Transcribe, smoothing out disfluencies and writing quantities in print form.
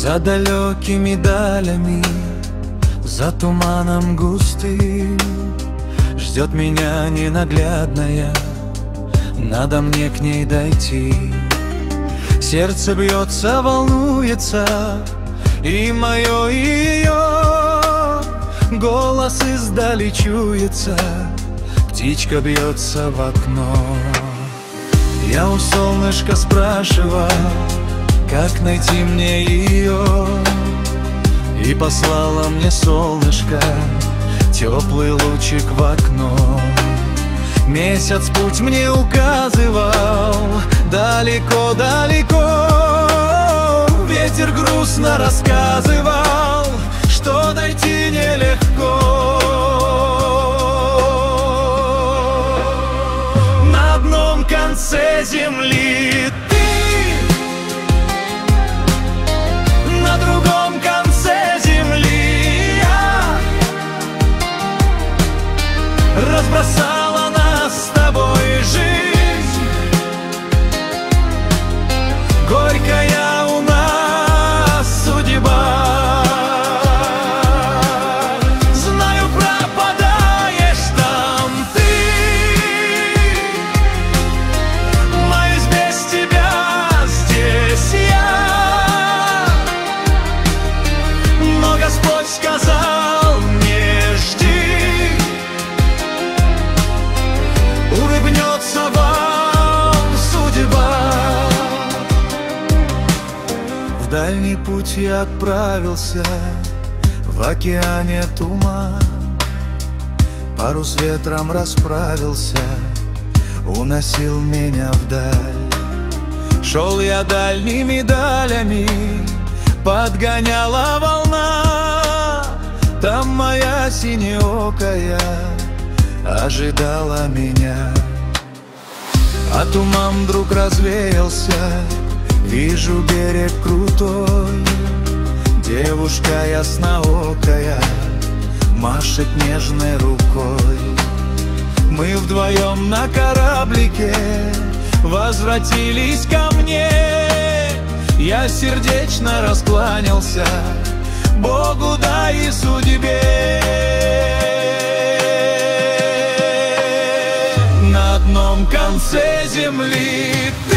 За далекими далями, за туманом густым ждет меня ненаглядная, надо мне к ней дойти. Сердце бьется, волнуется, и мое, и ее голос издали чуется. Птичка бьется в окно. Я у солнышка спрашивал, как найти мне ее, и послала мне солнышко теплый лучик в окно. Месяц путь мне указывал далеко-далеко. Ветер грустно рассказывал, что дойти нелегко. На одном конце земли ты, на другом конце земли я. Разбросала нас с тобой жизнь, горькая у нас судьба. Знаю, пропадаешь там ты, маюсь без тебя здесь я. Но Господь сказал: не жди, улыбнется вам судьба. В дальний путь я отправился, в океане туман. Парус ветром расправился, уносил меня вдаль. Шел я дальними далями, подгоняла волна. Там моя синеокая ожидала меня. А туман вдруг развеялся, вижу берег крутой. Девушка ясноокая машет нежной рукой. Мы вдвоем на кораблике возвратились ко мне. Я сердечно раскланялся Богу, да и судьбе. На одном конце земли